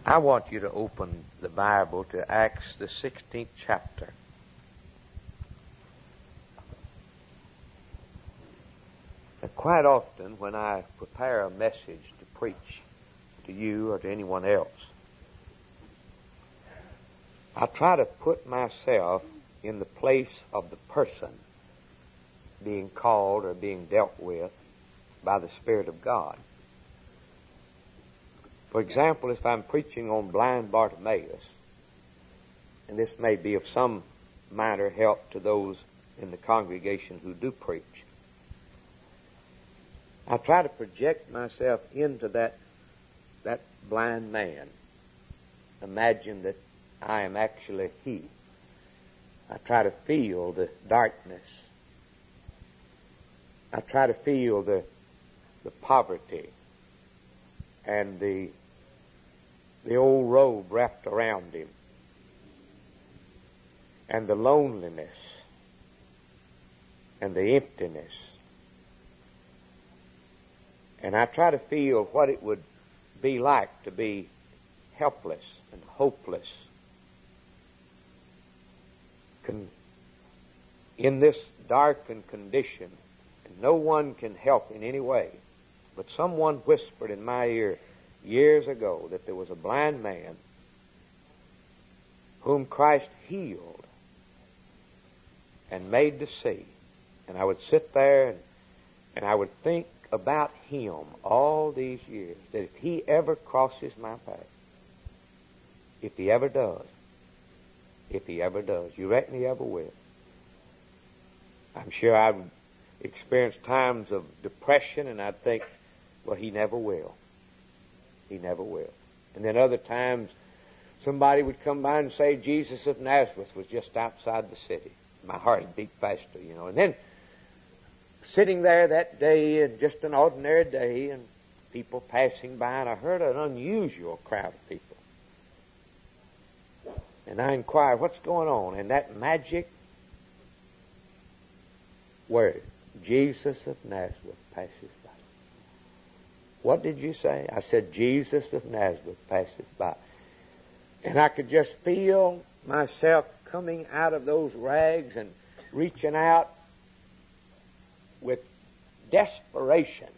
I want you to open the Bible to Acts, the 16th chapter. Now, quite often when I prepare a message to preach to you or to anyone else, I try to put myself in the place of the person being called or being dealt with by the Spirit of God. For example, if I'm preaching on blind Bartimaeus, and this may be of some minor help to those in the congregation who do preach, I try to project myself into that blind man. Imagine that I am actually he. I try to feel the darkness. I try to feel the poverty and the old robe wrapped around him and the loneliness and the emptiness. And I try to feel what it would be like to be helpless and hopeless in this darkened condition, and no one can help in any way. But someone whispered in my ear years ago that there was a blind man whom Christ healed and made to see. And I would sit there and I would think about him all these years, that if he ever crosses my path, if he ever does, you reckon he ever will? I'm sure I've experienced times of depression, and I'd think, well, he never will. He never will. And then other times, somebody would come by and say Jesus of Nazareth was just outside the city. My heart would beat faster, you know. And then, sitting there that day, just an ordinary day, and people passing by, and I heard an unusual crowd of people. And I inquired, what's going on? And that magic word, Jesus of Nazareth, passes by. What did you say? I said, Jesus of Nazareth passes by. And I could just feel myself coming out of those rags and reaching out with desperation.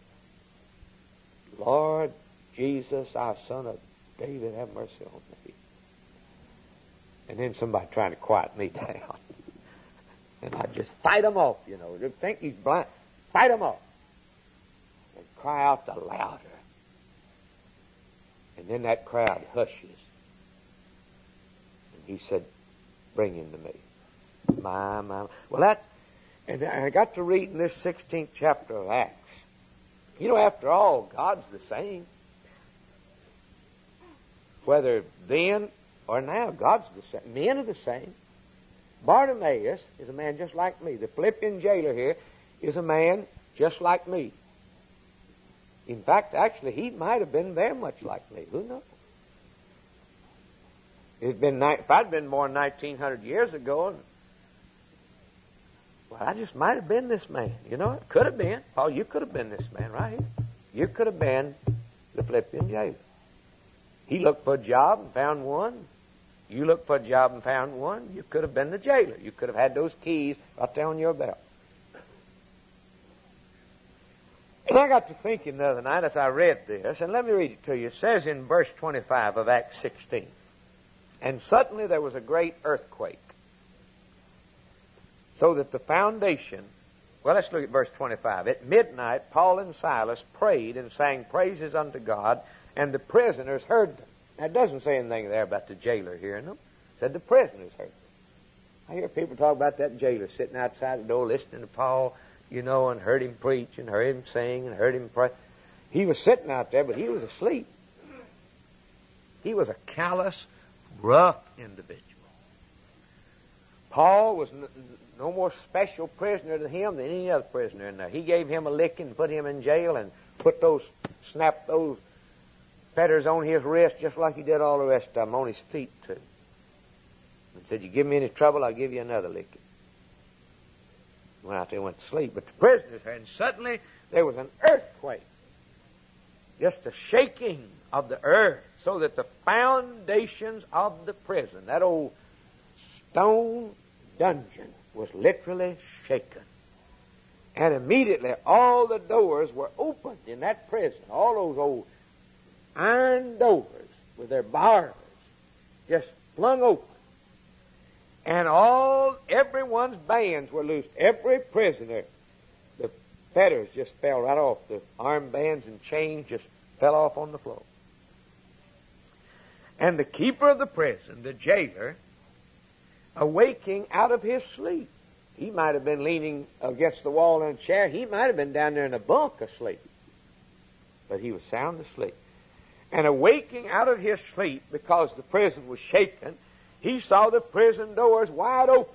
Lord Jesus, our Son of David, have mercy on me. And then somebody trying to quiet me down. And I just fight them off, you know. They think he's blind. Fight them off. And cry out the louder. And then that crowd hushes. And he said, bring him to me. My. Well, and I got to read in this 16th chapter of Acts. You know, after all, God's the same. Whether then or now, God's the same. Men are the same. Bartimaeus is a man just like me. The Philippian jailer here is a man just like me. In fact, actually, he might have been very much like me. Who knows? If I'd been born 1900 years ago, well, I just might have been this man. You know, it could have been. Paul, you could have been this man right here. You could have been the Philippian jailer. He looked for a job and found one. You looked for a job and found one. You could have been the jailer. You could have had those keys right there on your belt. And I got to thinking the other night as I read this, and let me read it to you. It says in verse 25 of Acts 16, and suddenly there was a great earthquake, so that the foundation... Well, let's look at verse 25. At midnight, Paul and Silas prayed and sang praises unto God, and the prisoners heard them. Now, it doesn't say anything there about the jailer hearing them. It said the prisoners heard them. I hear people talk about that jailer sitting outside the door listening to Paul, you know, and heard him preach and heard him sing and heard him pray. He was sitting out there, but he was asleep. He was a callous, rough individual. Paul was no more special prisoner to him than any other prisoner in there. He gave him a licking and put him in jail and snapped those fetters on his wrist just like he did all the rest of them, on his feet too. And said, you give me any trouble, I'll give you another licking. Went out there and went to sleep. But the prisoners heard, and suddenly there was an earthquake. Just a shaking of the earth, so that the foundations of the prison, that old stone dungeon, was literally shaken. And immediately all the doors were opened in that prison. All those old iron doors with their bars just flung open. And everyone's bands were loosed. Every prisoner, the fetters just fell right off. The armbands and chains just fell off on the floor. And the keeper of the prison, the jailer, awaking out of his sleep. He might have been leaning against the wall in a chair. He might have been down there in a bunk asleep. But he was sound asleep. And awaking out of his sleep, because the prison was shaken, he saw the prison doors wide open.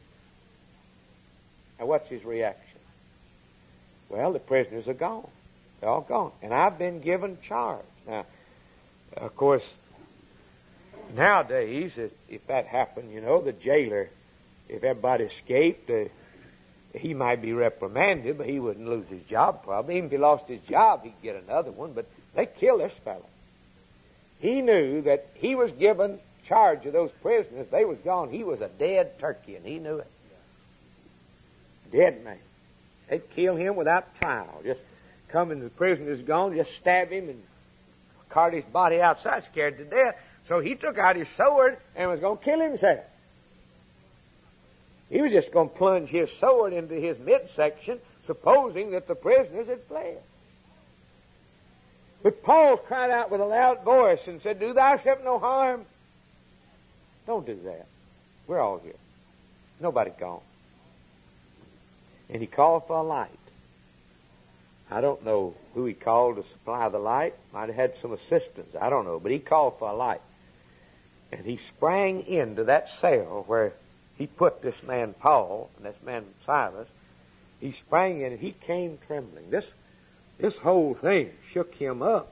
Now what's his reaction? Well, the prisoners are gone. They're all gone. And I've been given charge. Now, of course, nowadays, if that happened, the jailer, if everybody escaped, he might be reprimanded, but he wouldn't lose his job probably. Even if he lost his job, he'd get another one. But they killed this fellow. He knew that he was given charge of those prisoners. They was gone. He was a dead turkey, and he knew it. Dead man. They'd kill him without trial. Just come and the prisoner's gone, just stab him and cart his body outside, scared to death. So he took out his sword and was going to kill himself. He was just going to plunge his sword into his midsection, supposing that the prisoners had fled. But Paul cried out with a loud voice and said, "Do thyself no harm." Don't do that. We're all here. Nobody gone. And he called for a light. I don't know who he called to supply the light. Might have had some assistance. I don't know. But he called for a light. And he sprang into that cell where he put this man Paul and this man Silas. He sprang in and he came trembling. This whole thing shook him up.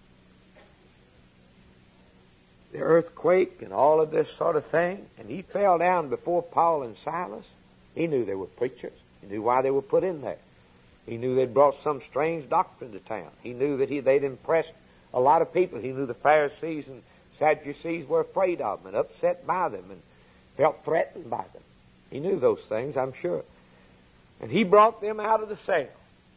The earthquake and all of this sort of thing. And he fell down before Paul and Silas. He knew they were preachers. He knew why they were put in there. He knew they'd brought some strange doctrine to town. He knew that they'd impressed a lot of people. He knew the Pharisees and Sadducees were afraid of them and upset by them and felt threatened by them. He knew those things, I'm sure. And he brought them out of the cell.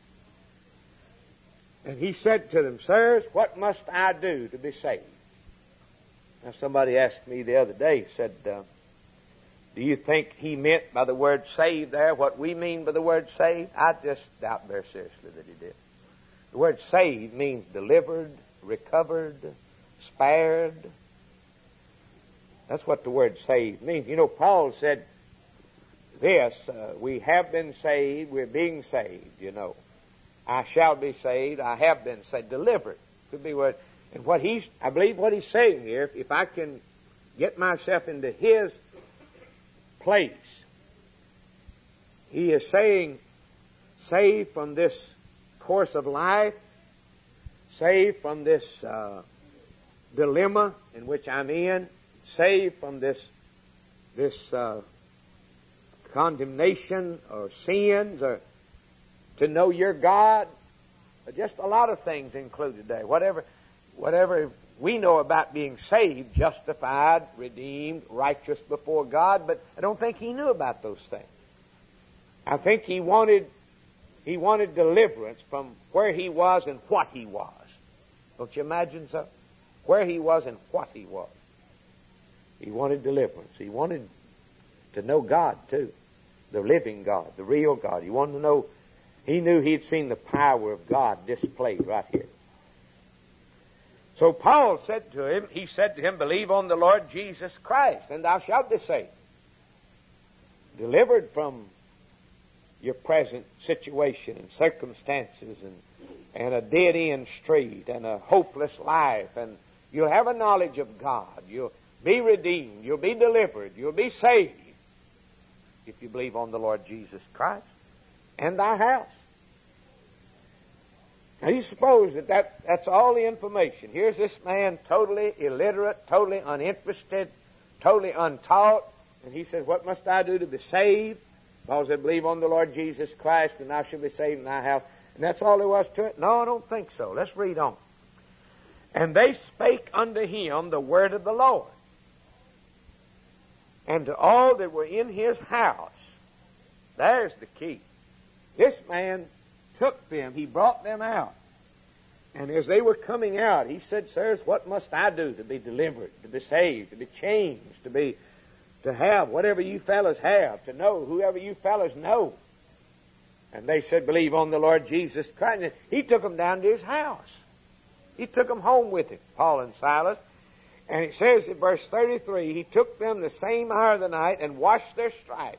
And he said to them, "Sirs, what must I do to be saved?" Now somebody asked me the other day, said, do you think he meant by the word saved there what we mean by the word saved? I just doubt very seriously that he did. The word saved means delivered, recovered, spared. That's what the word saved means. Paul said this, we have been saved, we're being saved, I shall be saved, I have been saved, delivered. Could be what, and I believe what he's saying here, if I can get myself into his place, he is saying, saved from this course of life, saved from this dilemma in which I'm in, saved from this condemnation or sins, or to know your God. Just a lot of things included there. Whatever we know about being saved, justified, redeemed, righteous before God, but I don't think he knew about those things. I think he wanted deliverance from where he was and what he was. Don't you imagine so? Where he was and what he was. He wanted deliverance. He wanted to know God too. The living God, the real God. He wanted to know, he knew he'd seen the power of God displayed right here. So Paul said to him, believe on the Lord Jesus Christ, and thou shalt be saved. Delivered from your present situation and circumstances and a dead-end street and a hopeless life, and you'll have a knowledge of God. You'll be redeemed. You'll be delivered. You'll be saved if you believe on the Lord Jesus Christ and thy house. Now you suppose that's all the information. Here's this man totally illiterate, totally uninterested, totally untaught, and he said, what must I do to be saved? Paul said, believe on the Lord Jesus Christ and thou shalt be saved in thy house. And that's all there was to it? No, I don't think so. Let's read on. And they spake unto him the word of the Lord. And to all that were in his house, there's the key. This man took them, he brought them out. And as they were coming out, he said, sirs, what must I do to be delivered, to be saved, to be changed, to have whatever you fellows have, to know whoever you fellows know? And they said, believe on the Lord Jesus Christ. And he took them down to his house. He took them home with him, Paul and Silas. And it says in verse 33, he took them the same hour of the night and washed their stripes,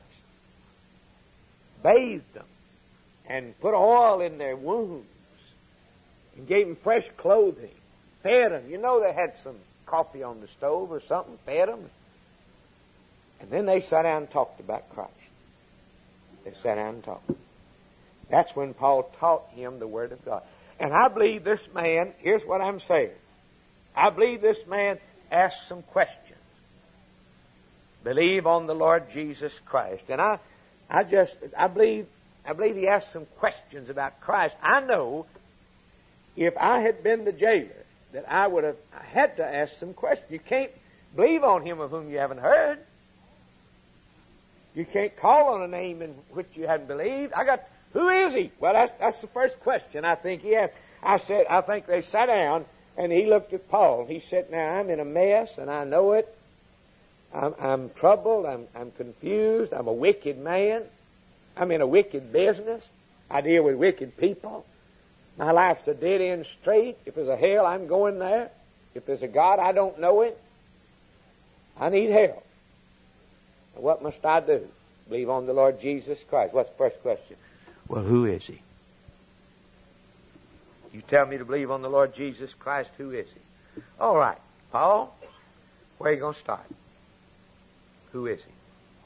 bathed them, and put oil in their wounds, and gave them fresh clothing, fed them. You know, they had some coffee on the stove or something, fed them. And then they sat down and talked about Christ. They sat down and talked. That's when Paul taught him the Word of God. And I believe this man, here's what I'm saying. I believe this man asked some questions. Believe on the Lord Jesus Christ. And I believe he asked some questions about Christ. I know if I had been the jailer that I would have had to ask some questions. You can't believe on him of whom you haven't heard. You can't call on a name in which you hadn't believed. Who is he? Well, that's the first question I think he asked. I think they sat down and he looked at Paul. He said, now I'm in a mess and I know it. I'm troubled. I'm confused. I'm a wicked man. I'm in a wicked business. I deal with wicked people. My life's a dead end straight. If there's a hell, I'm going there. If there's a God, I don't know it. I need help. What must I do? Believe on the Lord Jesus Christ. What's the first question? Well, who is he? You tell me to believe on the Lord Jesus Christ, who is he? All right, Paul, where are you going to start? Who is he?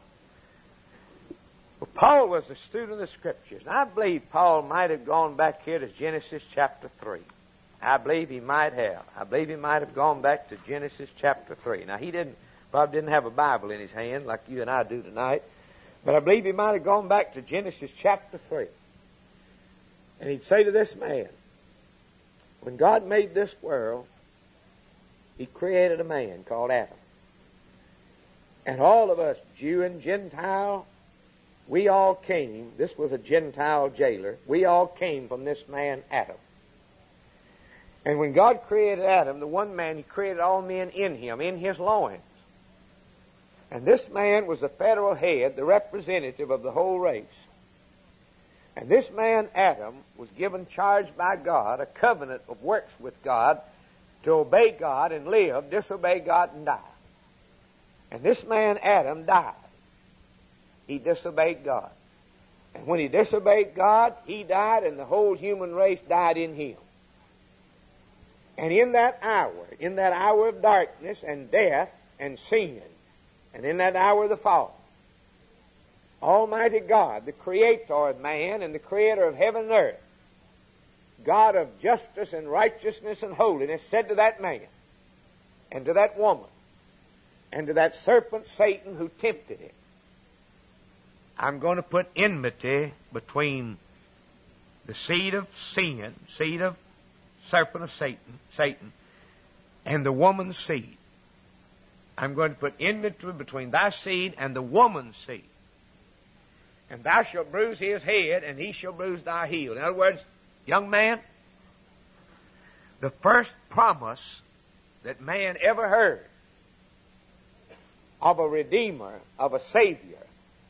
Well, Paul was a student of the Scriptures. And I believe Paul might have gone back here to Genesis chapter 3. I believe he might have. I believe he might have gone back to Genesis chapter 3. Now, he probably didn't have a Bible in his hand like you and I do tonight. But I believe he might have gone back to Genesis chapter 3. And he'd say to this man, when God made this world, he created a man called Adam. And all of us, Jew and Gentile, we all came, this was a Gentile jailer, we all came from this man Adam. And when God created Adam, the one man, he created all men in him, in his loins. And this man was the federal head, the representative of the whole race. And this man, Adam, was given charge by God, a covenant of works with God, to obey God and live, disobey God and die. And this man, Adam, died. He disobeyed God. And when he disobeyed God, he died, and the whole human race died in him. And in that hour of darkness and death and sin, and in that hour of the fall, Almighty God, the Creator of man and the Creator of heaven and earth, God of justice and righteousness and holiness, said to that man and to that woman and to that serpent Satan who tempted him, I'm going to put enmity between the seed of sin, seed of serpent of Satan, and the woman's seed. I'm going to put enmity between thy seed and the woman's seed. And thou shalt bruise his head, and he shall bruise thy heel. In other words, young man, the first promise that man ever heard of a Redeemer, of a Savior,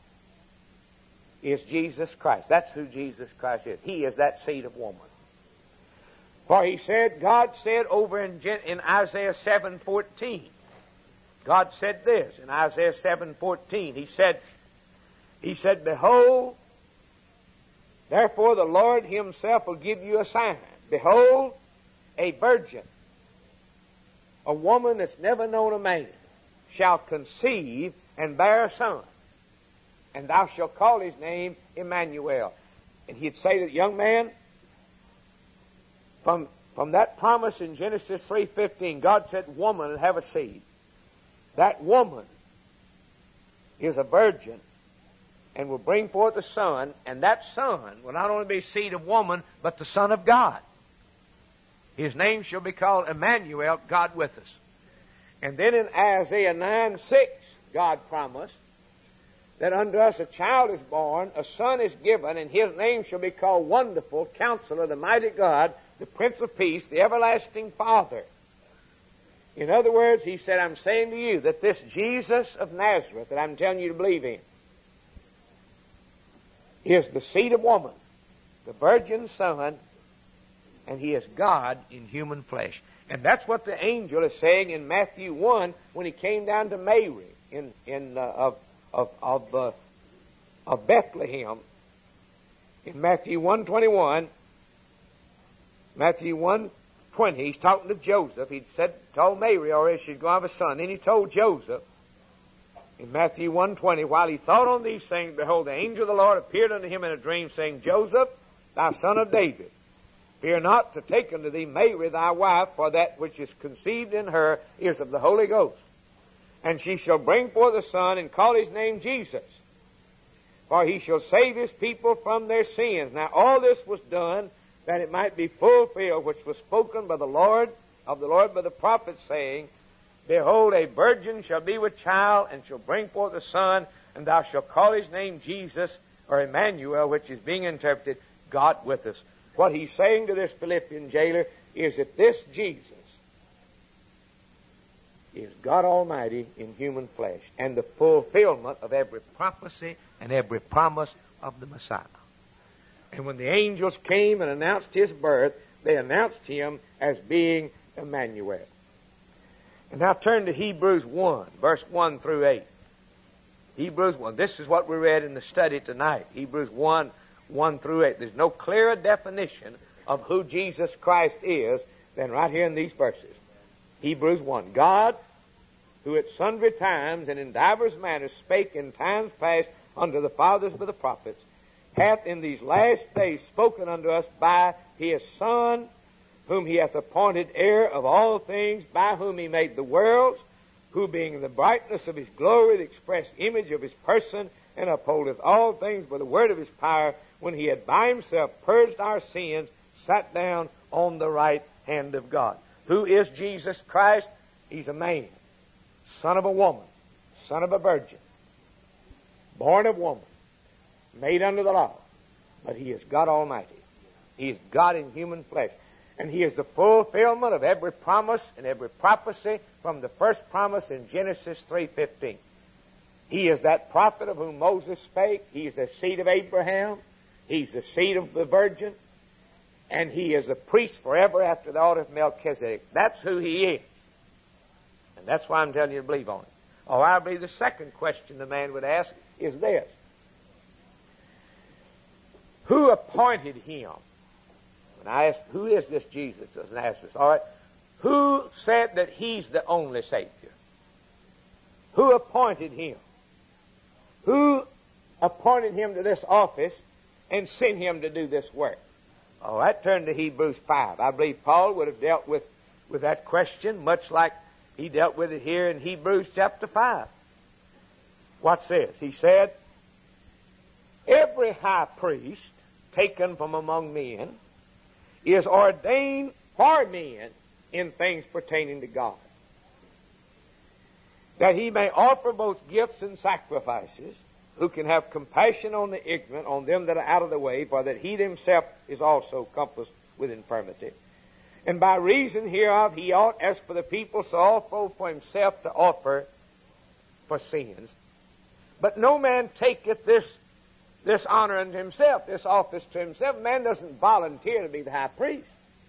is Jesus Christ. That's who Jesus Christ is. He is that seed of woman. For he said, God said over in Isaiah 7:14, God said this in Isaiah 7:14. He said, behold, therefore the Lord himself will give you a sign. Behold, a virgin, a woman that's never known a man, shall conceive and bear a son. And thou shalt call his name Emmanuel. And he'd say that, young man, from that promise in Genesis 3:15, God said woman will have a seed. That woman is a virgin and will bring forth a son, and that son will not only be seed of woman, but the Son of God. His name shall be called Emmanuel, God with us. And then in Isaiah 9:6, God promised that unto us a child is born, a son is given, and his name shall be called Wonderful, Counselor, the Mighty God, the Prince of Peace, the Everlasting Father. In other words, he said, I'm saying to you that this Jesus of Nazareth that I'm telling you to believe in is the seed of woman, the virgin son, and he is God in human flesh. And that's what the angel is saying in Matthew 1 when he came down to Mary of Bethlehem. In Matthew 1:21, Matthew 1:20, he's talking to Joseph. He'd told Mary already she's going to have a son. Then he told Joseph in Matthew 1:20, while he thought on these things, behold, the angel of the Lord appeared unto him in a dream, saying, Joseph, thou son of David, fear not to take unto thee Mary thy wife, for that which is conceived in her is of the Holy Ghost. And she shall bring forth a son, and call his name Jesus. For he shall save his people from their sins. Now all this was done that it might be fulfilled, which was spoken by the Lord by the prophet, saying, Behold, a virgin shall be with child, and shall bring forth a son, and thou shalt call his name Jesus, or Emmanuel, which is being interpreted, God with us. What he's saying to this Philippian jailer is that this Jesus is God Almighty in human flesh, and the fulfillment of every prophecy and every promise of the Messiah. And when the angels came and announced his birth, they announced him as being Emmanuel. And now turn to Hebrews 1, verse 1 through 8. Hebrews 1. This is what we read in the study tonight. Hebrews 1, 1 through 8. There's no clearer definition of who Jesus Christ is than right here in these verses. Hebrews 1. God, who at sundry times and in divers manners spake in times past unto the fathers by the prophets, hath in these last days spoken unto us by his Son, whom he hath appointed heir of all things, by whom he made the worlds, who being in the brightness of his glory, the express image of his person, and upholdeth all things by the word of his power, when he had by himself purged our sins, sat down on the right hand of God. Who is Jesus Christ? He's a man, son of a woman, son of a virgin, born of woman, made under the law. But he is God Almighty. He is God in human flesh. And he is the fulfillment of every promise and every prophecy from the first promise in Genesis 3:15. He is that prophet of whom Moses spake. He is the seed of Abraham. He's the seed of the virgin. And he is a priest forever after the order of Melchizedek. That's who he is. And that's why I'm telling you to believe on it. Or I believe the second question the man would ask is this. Who appointed him? When I asked, who is this Jesus of Nazareth? All right. Who said that he's the only Savior? Who appointed him? Who appointed him to this office and sent him to do this work? Oh, that turned to Hebrews 5. I believe Paul would have dealt with that question much like he dealt with it here in Hebrews chapter 5. What's this? He said, every high priest taken from among men is ordained for men in things pertaining to God, that he may offer both gifts and sacrifices, who can have compassion on the ignorant, on them that are out of the way, for that he himself is also compassed with infirmity. And by reason hereof he ought, as for the people, so also for himself, to offer for sins. But no man taketh this honor unto himself, this office to himself. Man doesn't volunteer to be the high priest,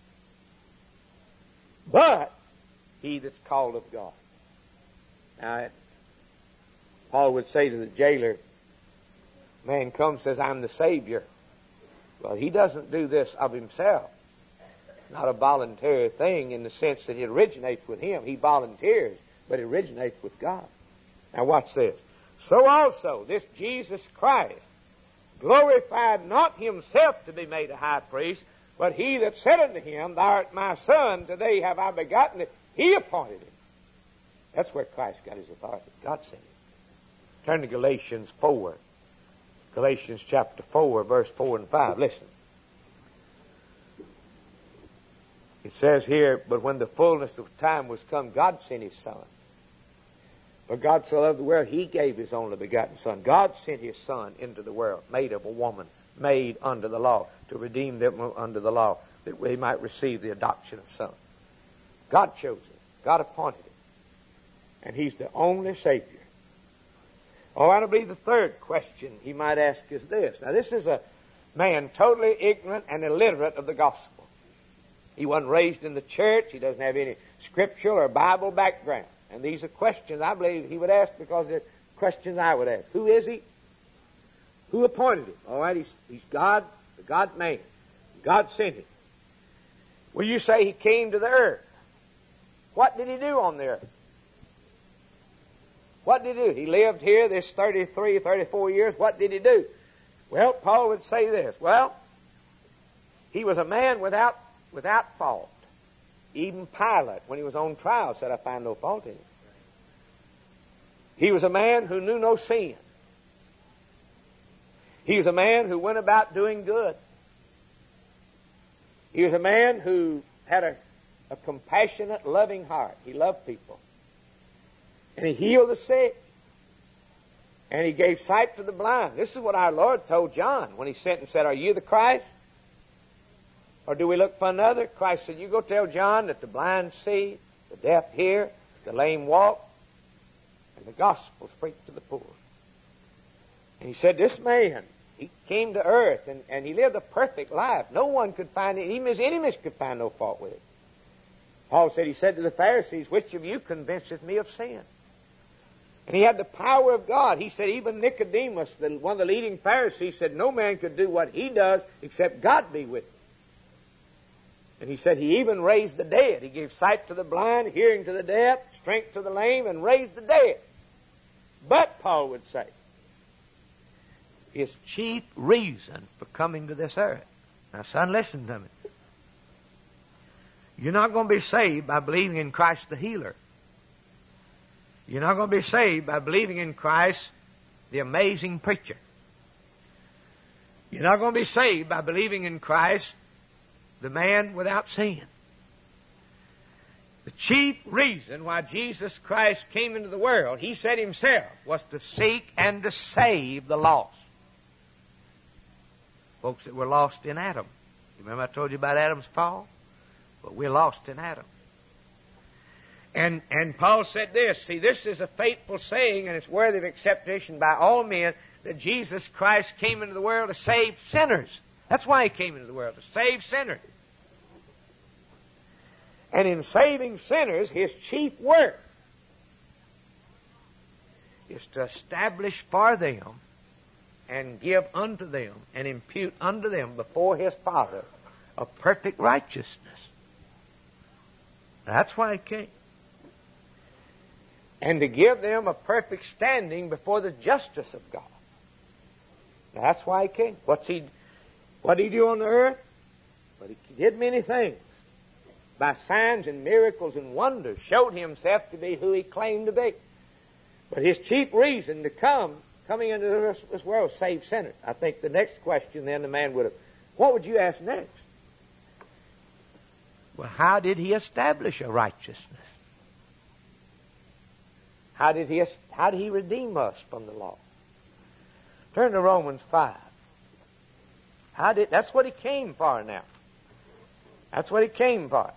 but he that's called of God. Now, Paul would say to the jailer, man comes, says, I'm the Savior. Well, he doesn't do this of himself. It's not a voluntary thing in the sense that it originates with him. He volunteers, but it originates with God. Now watch this. So also, this Jesus Christ glorified not himself to be made a high priest, but he that said unto him, Thou art my son, today have I begotten thee. He appointed him. That's where Christ got his authority. God sent him. Turn to Galatians 4. Galatians chapter 4, verse 4 and 5. Listen. It says here, but when the fullness of time was come, God sent His Son. For God so loved the world, He gave His only begotten Son. God sent His Son into the world, made of a woman, made under the law, to redeem them under the law, that we might receive the adoption of sons. God chose Him. God appointed Him. And He's the only Savior. Oh, I believe the third question he might ask is this. Now, this is a man totally ignorant and illiterate of the gospel. He wasn't raised in the church. He doesn't have any scriptural or Bible background. And these are questions I believe he would ask because they're questions I would ask. Who is He? Who appointed Him? All right, he's God, the God-man. God sent Him. Well, you say He came to the earth. What did He do on the earth? What did He do? He lived here this 33, 34 years. What did He do? Well, Paul would say this. Well, He was a man without fault. Even Pilate, when he was on trial, said, I find no fault in Him. He was a man who knew no sin. He was a man who went about doing good. He was a man who had a compassionate, loving heart. He loved people. And He healed the sick. And He gave sight to the blind. This is what our Lord told John when He sent and said, Are you the Christ? Or do we look for another? Christ said, you go tell John that the blind see, the deaf hear, the lame walk, and the gospel's preached to the poor. And He said, this man, he came to earth and he lived a perfect life. No one could find it, even His enemies could find no fault with it. Paul said, he said to the Pharisees, which of you convinceth me of sin? And he had the power of God. He said, even Nicodemus, one of the leading Pharisees, said, no man could do what he does except God be with him. And he said he even raised the dead. He gave sight to the blind, hearing to the deaf, strength to the lame, and raised the dead. But, Paul would say, his chief reason for coming to this earth. Now, son, listen to me. You're not going to be saved by believing in Christ the healer. You're not going to be saved by believing in Christ the amazing preacher. You're not going to be saved by believing in Christ the man without sin. The chief reason why Jesus Christ came into the world, He said Himself, was to seek and to save the lost. Folks that were lost in Adam. You remember I told you about Adam's fall? But we're lost in Adam. And Paul said this, see, this is a faithful saying and it's worthy of acceptation by all men that Jesus Christ came into the world to save sinners. That's why He came into the world, to save sinners. And in saving sinners, His chief work is to establish for them and give unto them and impute unto them before His Father a perfect righteousness. That's why He came. And to give them a perfect standing before the justice of God. That's why He came. What did He do on the earth? But He did many things. By signs and miracles and wonders, showed Himself to be who He claimed to be. But His chief reason to coming into this world, save sinners. I think the next question then the man would have, what would you ask next? Well, how did He establish a righteousness? How did He redeem us from the law? Turn to Romans 5. That's what He came for now. That's what He came for.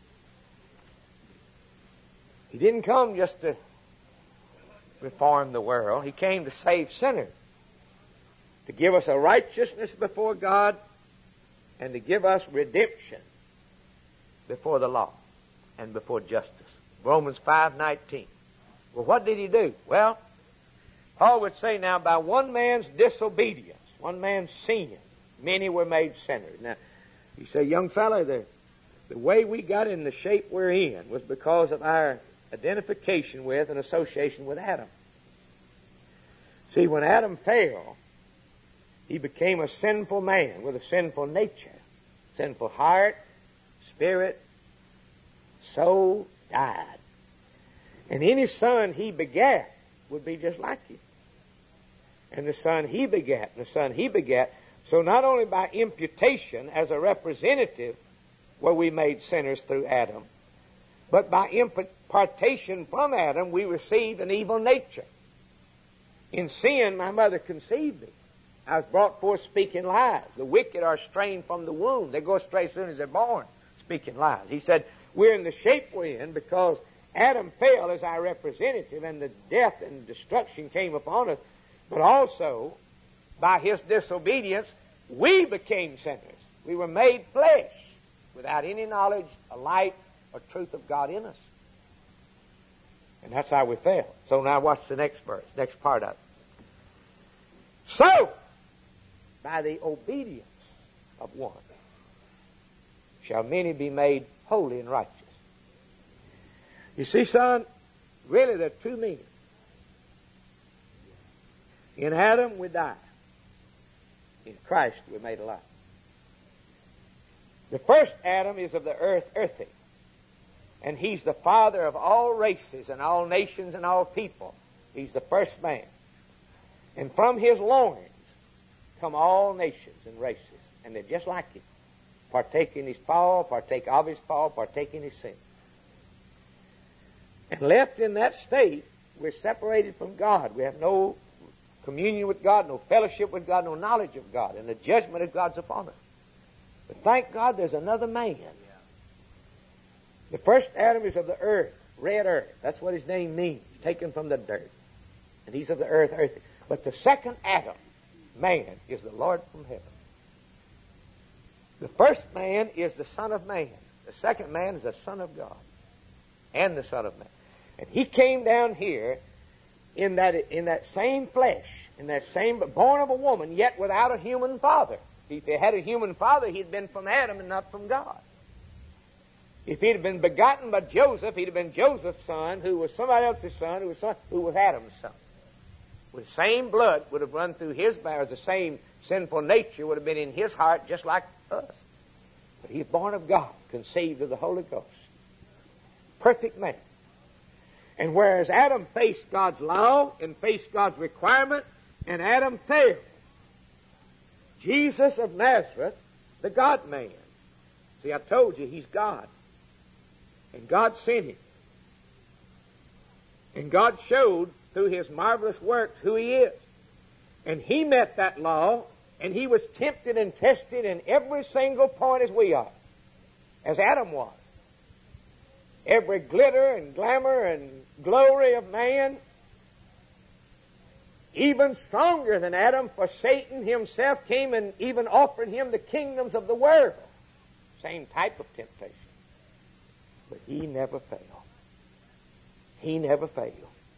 He didn't come just to reform the world. He came to save sinners. To give us a righteousness before God and to give us redemption before the law and before justice. Romans 5:19. Well, what did He do? Well, Paul would say now, by one man's disobedience, one man's sin, many were made sinners. Now, you say, young fella, the way we got in the shape we're in was because of our identification with and association with Adam. See, when Adam fell, he became a sinful man with a sinful nature, sinful heart, spirit, soul, died. And any son he begat would be just like him. And the son he begat, and the son he begat. So not only by imputation as a representative were we made sinners through Adam. But by impartation from Adam, we received an evil nature. In sin, my mother conceived me. I was brought forth speaking lies. The wicked are strained from the womb. They go astray as soon as they're born, speaking lies. He said, we're in the shape we're in because Adam fell as our representative, and the death and destruction came upon us. But also, by his disobedience, we became sinners. We were made flesh without any knowledge, a light, or truth of God in us. And that's how we fell. So now watch the next verse, next part of it. So, by the obedience of one, shall many be made holy and righteous. You see, son, really there are two meanings. In Adam we die. In Christ we're made alive. The first Adam is of the earth, earthy. And he's the father of all races and all nations and all people. He's the first man. And from his loins come all nations and races. And they're just like him. Partake in his fall, partake of his fall, partake in his sin. And left in that state, we're separated from God. We have no communion with God, no fellowship with God, no knowledge of God. And the judgment of God's upon us. But thank God there's another man. The first Adam is of the earth, red earth. That's what his name means, taken from the dirt. And he's of the earth, earthy. But the second Adam, man, is the Lord from heaven. The first man is the Son of Man. The second man is the Son of God and the Son of Man. And he came down here in that same flesh, in that same, born of a woman, yet without a human father. If he had a human father, he'd been from Adam and not from God. If he'd have been begotten by Joseph, he'd have been Joseph's son, who was somebody else's son, who was Adam's son. The same blood would have run through his bowels, the same sinful nature would have been in his heart just like us. But he's born of God, conceived of the Holy Ghost. Perfect man. And whereas Adam faced God's law and faced God's requirement, and Adam failed, Jesus of Nazareth, the God-man. See, I told you, he's God. And God sent him. And God showed through his marvelous works who he is. And he met that law, and he was tempted and tested in every single point as we are, as Adam was. Every glitter and glamour and glory of man, even stronger than Adam, for Satan himself came and even offered him the kingdoms of the world. Same type of temptation. But he never failed. He never failed.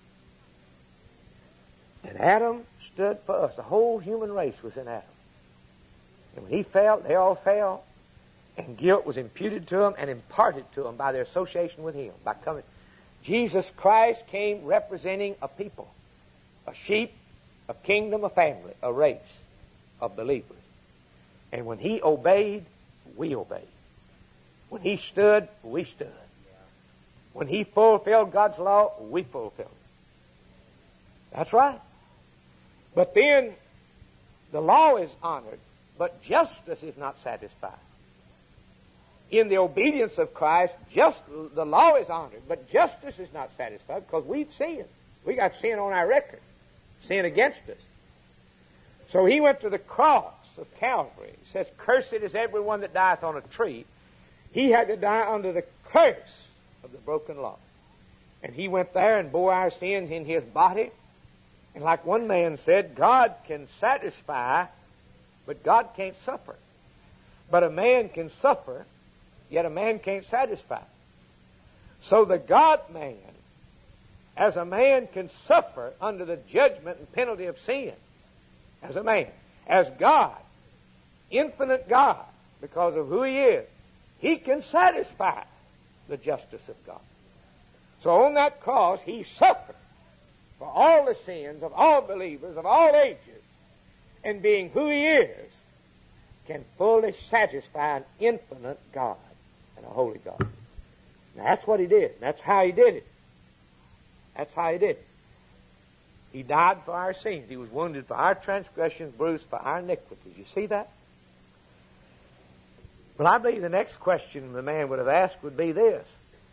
And Adam stood for us. The whole human race was in Adam. And when he fell, they all fell. And guilt was imputed to them and imparted to them by their association with him. By coming, Jesus Christ came representing a people, a sheep, a kingdom, a family, a race of believers. And when he obeyed, we obeyed. When he stood, we stood. When he fulfilled God's law, we fulfilled it. That's right. But then the law is honored, but justice is not satisfied. In the obedience of Christ, the law is honored, but justice is not satisfied because we've sinned. We got sin on our record, sin against us. So he went to the cross of Calvary. It says, "Cursed is everyone that dieth on a tree." He had to die under the curse of the broken law. And he went there and bore our sins in his body. And like one man said, God can satisfy, but God can't suffer. But a man can suffer, yet a man can't satisfy. So the God-man, as a man, can suffer under the judgment and penalty of sin. As a man. As God, infinite God, because of who he is, he can satisfy the justice of God. So on that cross, he suffered for all the sins of all believers of all ages. And being who he is, can fully satisfy an infinite God and a holy God. Now that's what he did. That's how he did it. That's how he did it. He died for our sins. He was wounded for our transgressions, bruised for our iniquities. You see that? Well, I believe the next question the man would have asked would be this.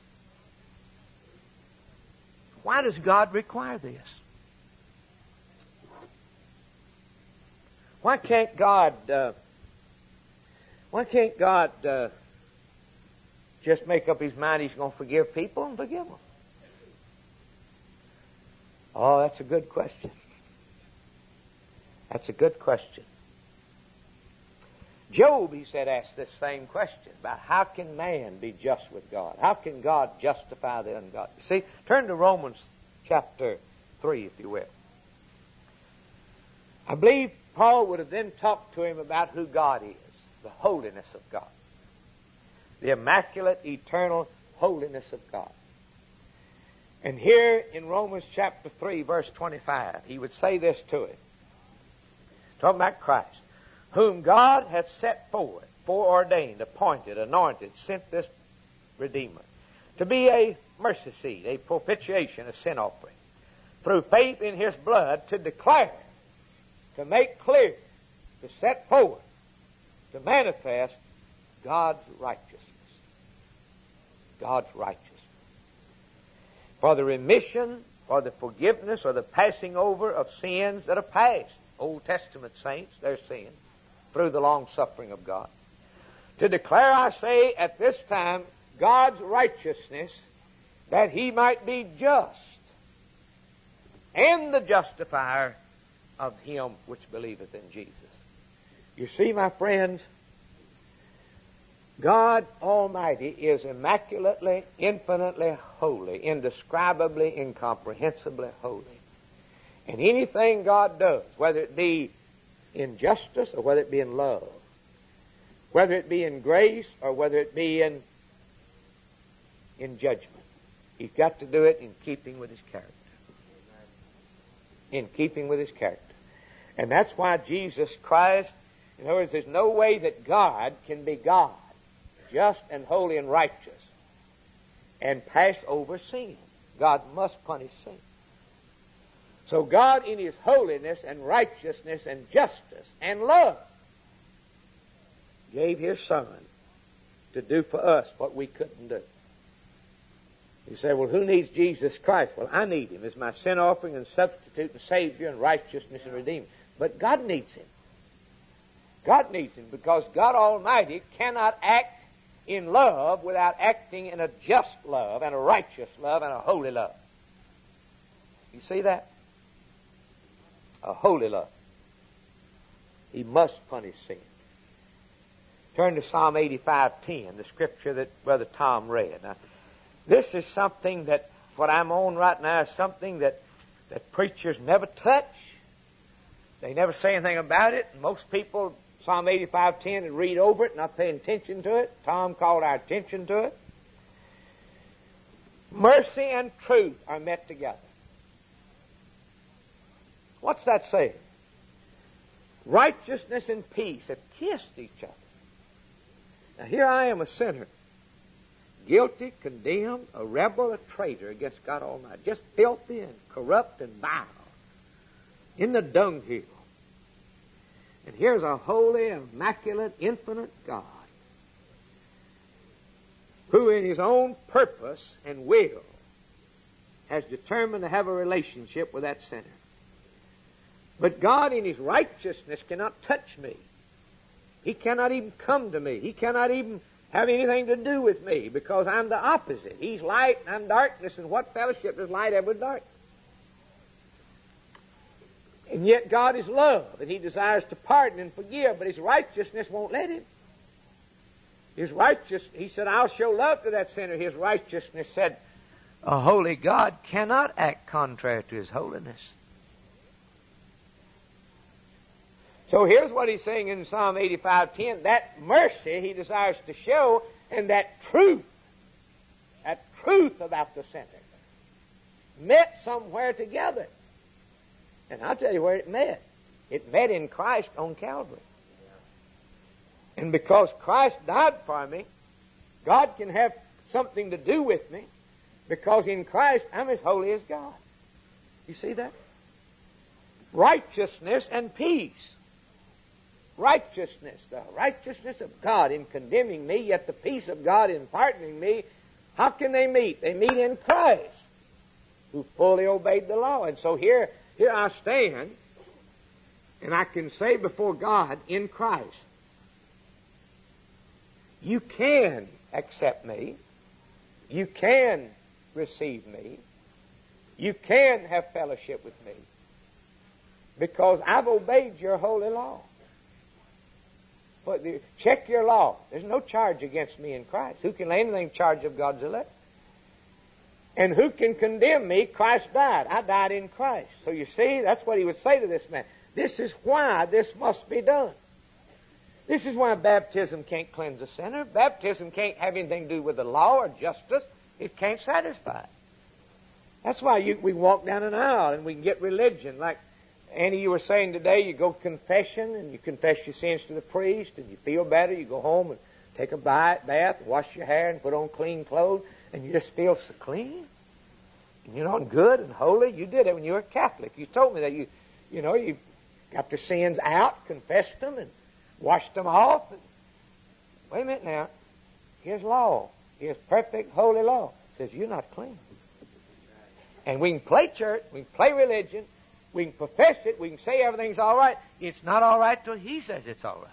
Why does God require this? Why can't God just make up His mind He's going to forgive people and forgive them? Oh, that's a good question. That's a good question. Job, he said, asked this same question about how can man be just with God? How can God justify the ungodly? See, turn to Romans chapter 3, if you will. I believe Paul would have then talked to him about who God is, the holiness of God, the immaculate, eternal holiness of God. And here in Romans chapter 3, verse 25, he would say this to him, talking about Christ, whom God hath set forth, foreordained, appointed, anointed, sent this Redeemer, to be a mercy seat, a propitiation, a sin offering, through faith in His blood, to declare, to make clear, to set forth, to manifest God's righteousness. God's righteousness. For the remission, or the forgiveness, or the passing over of sins that are past. Old Testament saints, their sins, through the long suffering of God. To declare, I say, at this time, God's righteousness, that He might be just, and the justifier of him which believeth in Jesus. You see, my friends, God Almighty is immaculately, infinitely holy, indescribably, incomprehensibly holy. And anything God does, whether it be in justice or whether it be in love, whether it be in grace or whether it be in judgment, He's got to do it in keeping with His character. In keeping with His character. And that's why Jesus Christ, in other words, there's no way that God can be God, just and holy and righteous, and pass over sin. God must punish sin. So God, in His holiness and righteousness and justice and love, gave His Son to do for us what we couldn't do. You say, well, who needs Jesus Christ? Well, I need Him as my sin offering and substitute and Savior and righteousness and Redeemer. But God needs Him. God needs Him because God Almighty cannot act in love without acting in a just love and a righteous love and a holy love. You see that? A holy love. He must punish sin. Turn to Psalm 85:10, the scripture that Brother Tom read. Now, this is something that, what I'm on right now, is something that preachers never touch. They never say anything about it. Most people, Psalm 85:10, and read over it, not paying attention to it. Tom called our attention to it. Mercy and truth are met together. What's that saying? Righteousness and peace have kissed each other. Now here I am, a sinner, guilty, condemned, a rebel, a traitor against God Almighty, just filthy and corrupt and vile, in the dunghill. And here's a holy, immaculate, infinite God, who in His own purpose and will has determined to have a relationship with that sinner. But God in His righteousness cannot touch me. He cannot even come to me. He cannot even have anything to do with me because I'm the opposite. He's light and I'm darkness, and what fellowship does light have with darkness? And yet God is love, and He desires to pardon and forgive, but His righteousness won't let Him. His righteous, He said, I'll show love to that sinner. His righteousness said, a holy God cannot act contrary to His holiness. So here's what He's saying in Psalm 85:10, that mercy He desires to show, and that truth about the sinner, met somewhere together. And I'll tell you where it met. It met in Christ on Calvary. And because Christ died for me, God can have something to do with me, because in Christ I'm as holy as God. You see that? Righteousness and peace. righteousness, the righteousness of God in condemning me, yet the peace of God in pardoning me, how can they meet? They meet in Christ, who fully obeyed the law. And so here I stand, and I can say before God in Christ, you can accept me, you can receive me, you can have fellowship with me, because I've obeyed your holy law. But check your law. There's no charge against me in Christ. Who can lay anything in charge of God's elect? And who can condemn me? Christ died. I died in Christ. So you see, that's what he would say to this man. This is why this must be done. This is why baptism can't cleanse a sinner. Baptism can't have anything to do with the law or justice. It can't satisfy. That's why we walk down an aisle and we can get religion. Like Annie, you were saying today, you go confession and you confess your sins to the priest and you feel better. You go home and take a bath, wash your hair and put on clean clothes, and you just feel so clean. And you know, and good and holy. You did it when you were a Catholic. You told me that you got the sins out, confessed them, and washed them off. And, wait a minute now. Here's law. Here's perfect, holy law. It says you're not clean. And we can play church, we can play religion, we can profess it, we can say everything's all right. It's not all right till he says it's all right.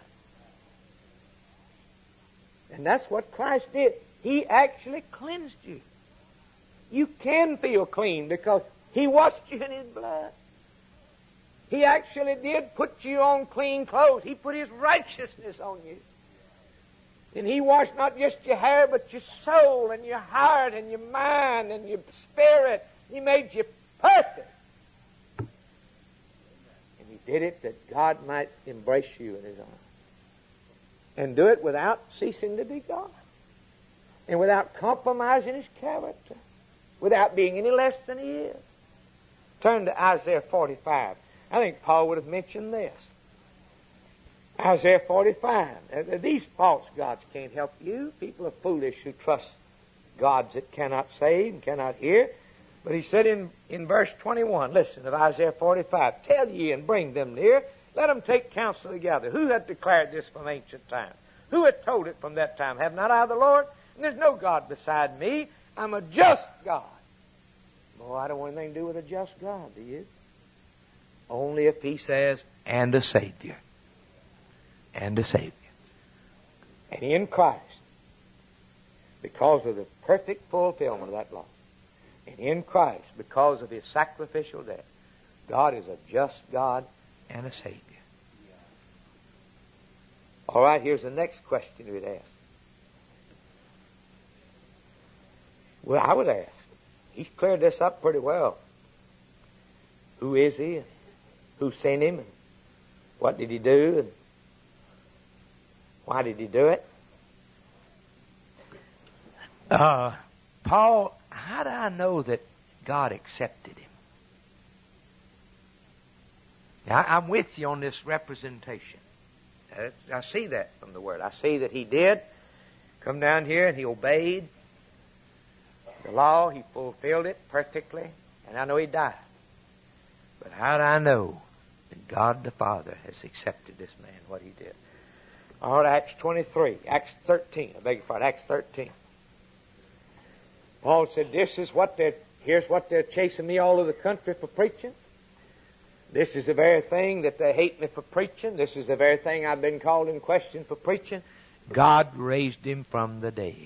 And that's what Christ did. He actually cleansed you. You can feel clean because he washed you in his blood. He actually did put you on clean clothes. He put his righteousness on you. And he washed not just your hair, but your soul and your heart and your mind and your spirit. He made you perfect. And he did it that God might embrace you in his arms. And do it without ceasing to be God. And without compromising his character. Without being any less than he is. Turn to Isaiah 45. I think Paul would have mentioned this. Isaiah 45. These false gods can't help you. People are foolish who trust gods that cannot save and cannot hear. But he said in verse 21, listen, of Isaiah 45, tell ye and bring them near. Let them take counsel together. Who had declared this from ancient times? Who had told it from that time? Have not I the Lord? And there's no God beside me. I'm a just God. Boy, I don't want anything to do with a just God, do you? Only if he says, and a Savior. And a Savior. And in Christ, because of the perfect fulfillment of that law, and in Christ, because of his sacrificial death, God is a just God and a Savior. All right, here's the next question we'd ask. Well, I would ask. He's cleared this up pretty well. Who is he? And who sent him? And what did he do? And why did he do it? Paul, how do I know that God accepted him? Now, I'm with you on this representation. I see that from the Word. I see that he did come down here and he obeyed the law. He fulfilled it perfectly. And I know he died. But how do I know that God the Father has accepted this man, what he did? All right, Acts 23, Acts 13, I beg your pardon, Acts 13. Paul said, here's what they're chasing me all over the country for preaching. This is the very thing that they hate me for preaching. This is the very thing I've been called in question for preaching. God raised him from the dead.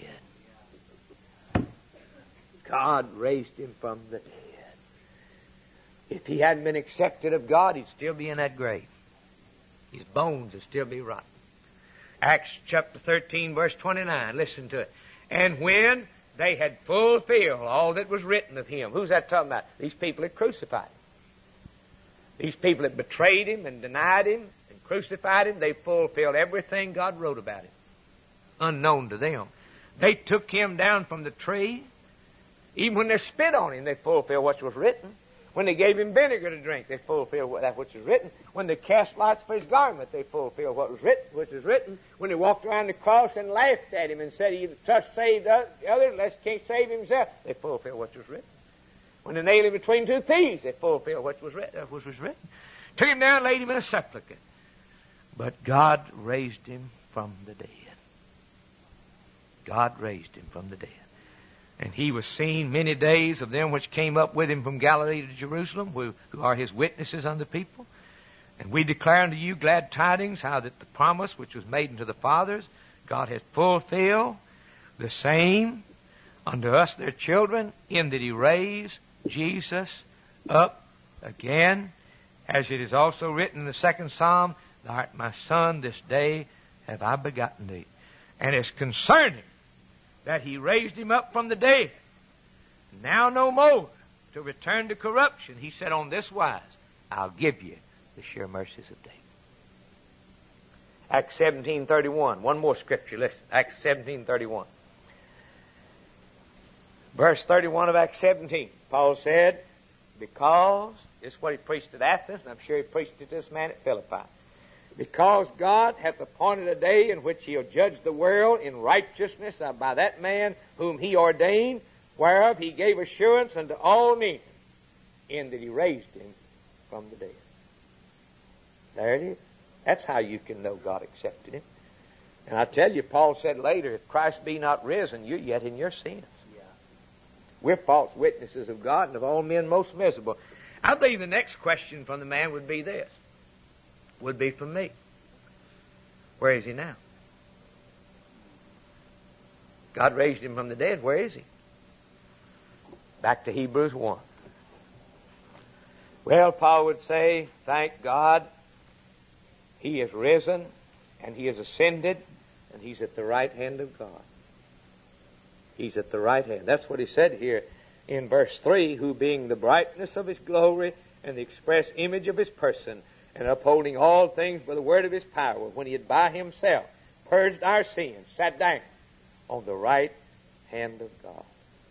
God raised him from the dead. If he hadn't been accepted of God, he'd still be in that grave. His bones would still be rotten. Acts chapter 13, verse 29. Listen to it. And when they had fulfilled all that was written of him. Who's that talking about? These people that crucified him. These people that betrayed him and denied him and crucified him, they fulfilled everything God wrote about him. Unknown to them. They took him down from the tree. Even when they spit on him, they fulfilled what was written. When they gave him vinegar to drink, they fulfilled that which was written. When they cast lots for his garment, they fulfilled what was written, which was written. When they walked around the cross and laughed at him and said, he just saved the other, unless he can't save himself, they fulfilled what was written. When they nailed him between two thieves, they fulfilled what was written. Took him down, laid him in a sepulchre. But God raised him from the dead. God raised him from the dead. And he was seen many days of them which came up with him from Galilee to Jerusalem, who are his witnesses unto the people. And we declare unto you glad tidings, how that the promise which was made unto the fathers, God hath fulfilled the same unto us their children, in that he raised Jesus up again, as it is also written in the second Psalm, Thou art my son, this day have I begotten thee. And it's concerning that he raised him up from the dead, now no more to return to corruption. He said, on this wise, I'll give you the sure mercies of David. Acts 17:31. One more scripture, listen. Acts 17:31. Verse 31 of Acts 17. Paul said, because, this is what he preached at Athens, and I'm sure he preached it to this man at Philippi. Because God hath appointed a day in which he'll judge the world in righteousness by that man whom he ordained, whereof he gave assurance unto all men, in that he raised him from the dead. There it is. That's how you can know God accepted him. And I tell you, Paul said later, if Christ be not risen, you're yet in your sins. Yeah. We're false witnesses of God, and of all men most miserable. I believe the next question from the man would be this. Would be from me. Where is he now? God raised him from the dead. Where is he? Back to Hebrews 1. Well, Paul would say, thank God, he is risen, and he is ascended, and he's at the right hand of God. He's at the right hand. That's what he said here in verse 3, who being the brightness of his glory and the express image of his person, and upholding all things by the word of his power, when he had by himself purged our sins, sat down on the right hand of God.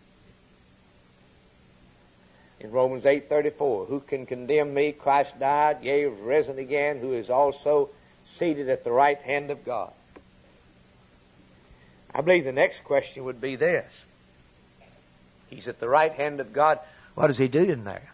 In Romans 8:34, who can condemn me? Christ died, yea, was risen again, who is also seated at the right hand of God. I believe the next question would be this. He's at the right hand of God. What does he do in there?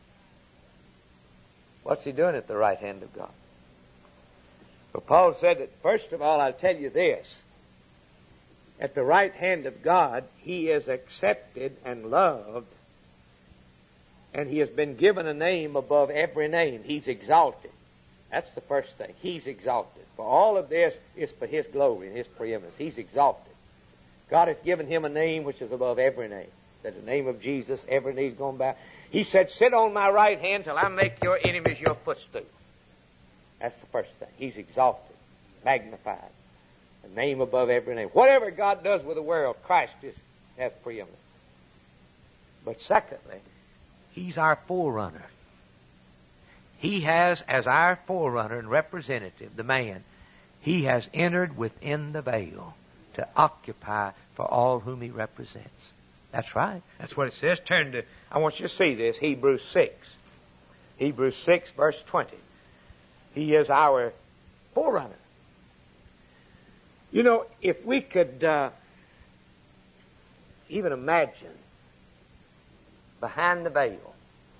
What's he doing at the right hand of God? Well, Paul said that, first of all, I'll tell you this. At the right hand of God, he is accepted and loved, and he has been given a name above every name. He's exalted. That's the first thing. He's exalted. For all of this is for his glory and his preeminence. He's exalted. God hath given him a name which is above every name. That the name of Jesus, every knee's gone bow. He said, sit on my right hand till I make your enemies your footstool. That's the first thing. He's exalted, magnified. A name above every name. Whatever God does with the world, Christ has preeminence. But secondly, he's our forerunner. He has, as our forerunner and representative, the man, he has entered within the veil to occupy for all whom he represents. That's right. That's what it says. I want you to see this, Hebrews 6. Hebrews 6, verse 20. He is our forerunner. You know, if we could even imagine behind the veil,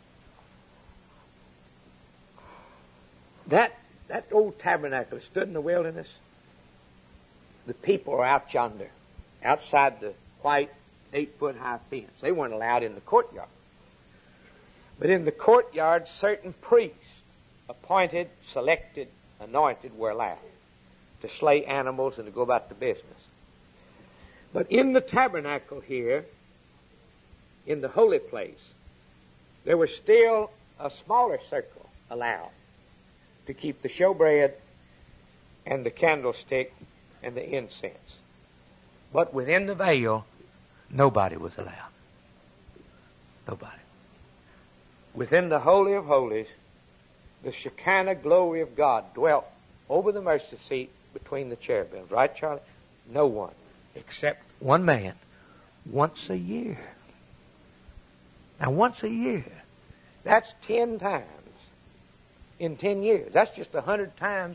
that old tabernacle stood in the wilderness, the people are out yonder, outside the white 8-foot-high fence. They weren't allowed in the courtyard. But in the courtyard, certain priests, appointed, selected, anointed, were allowed to slay animals and to go about the business. But in the tabernacle here, in the holy place, there was still a smaller circle allowed to keep the showbread and the candlestick and the incense. But within the veil, nobody was allowed. Nobody. Within the Holy of Holies, the Shekinah glory of God dwelt over the mercy seat between the cherubims. Right, Charlie? No one except one man once a year. Now, once a year, that's 10 times in 10 years. That's just 100 times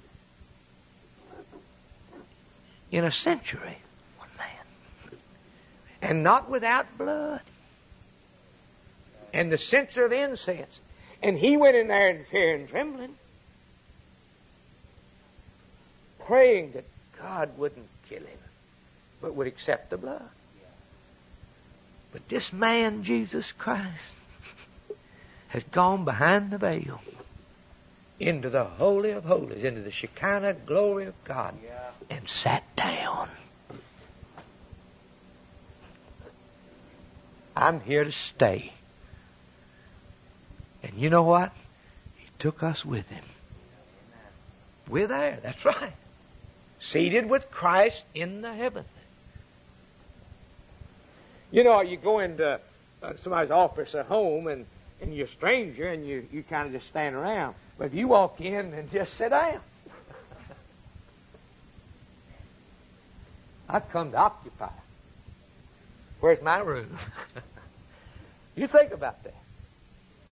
in a century. One man. And not without blood. And the censer of incense. And he went in there in fear and trembling. praying that God wouldn't kill him, but would accept the blood. But this man, Jesus Christ, has gone behind the veil into the Holy of Holies, into the Shekinah glory of God, and sat down. I'm here to stay. And you know what? He took us with him. We're there. That's right. Seated with Christ in the heavenly. You know, you go into somebody's office at home and you're a stranger and you kind of just stand around. But if you walk in and just sit down. I've come to occupy. Where's my room? You think about that.